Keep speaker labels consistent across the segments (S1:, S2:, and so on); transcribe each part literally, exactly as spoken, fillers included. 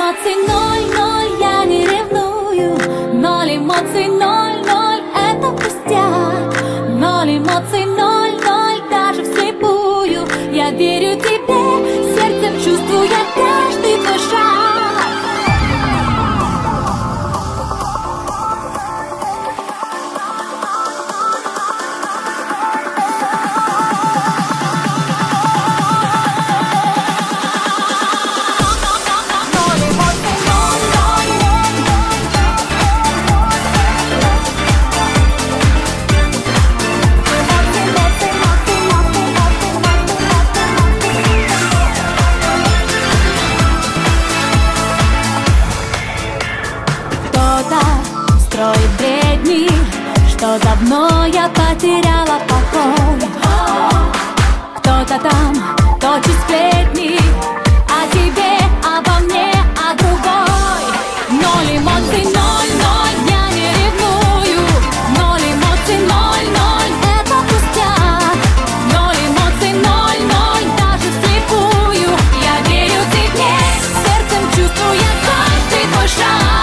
S1: эмоций ноль, ноль, я не ревную. Ноль эмоций, ноль, ноль, это пустяк. Ноль эмоций, ноль, ноль, даже вслепую. Я верю тебе, сердцем чувствую я каждый твой шаг. Строит бредни, что давно я потеряла покой. Кто-то там точит сплетни о тебе, обо мне, о другой. Ноль эмоций, ноль, ноль, я не ревную. Ноль эмоций, ноль, ноль, это пустяк. Ноль эмоций, ноль, ноль, даже вслепую. Я верю тебе, сердцем чувствую я каждый твой шаг.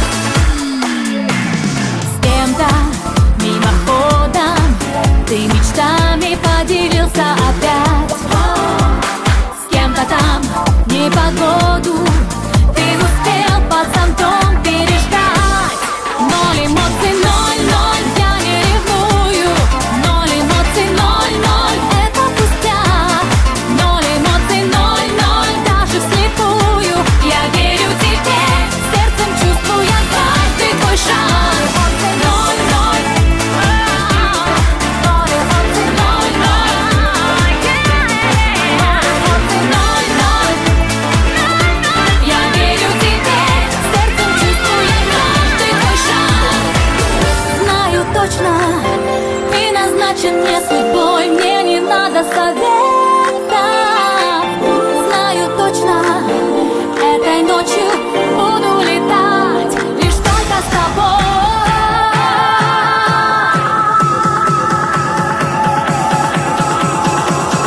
S1: Мимоходом ты мечтами поделился опять. С кем-то там непогоду ты успел под зонтом переждать. Ноль эмоций, ноль, ноль, я не ревную. Ноль эмоций, ноль, ноль, это пустяк. Ноль эмоций, ноль, ноль, даже вслепую. Я верю тебе, сердцем чувствую я каждый твой шаг. Ты назначен мне судьбой, мне не надо советов. Знаю точно, этой ночью буду летать лишь только с тобой.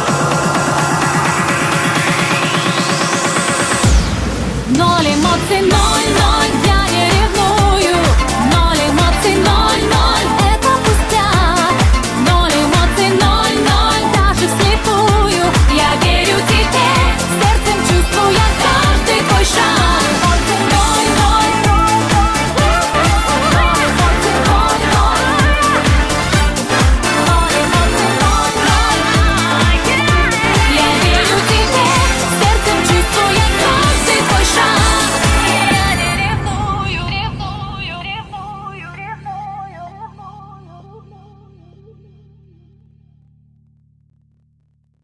S1: Ноль эмоций,